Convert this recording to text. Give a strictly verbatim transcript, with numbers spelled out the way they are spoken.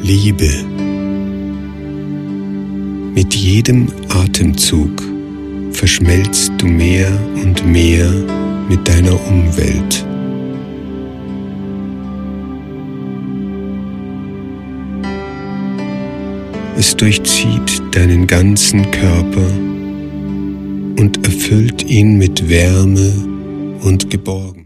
Liebe. Mit jedem Atemzug verschmelzt du mehr und mehr mit deiner Umwelt. Es durchzieht deinen ganzen Körper und erfüllt ihn mit Wärme und Geborgenheit.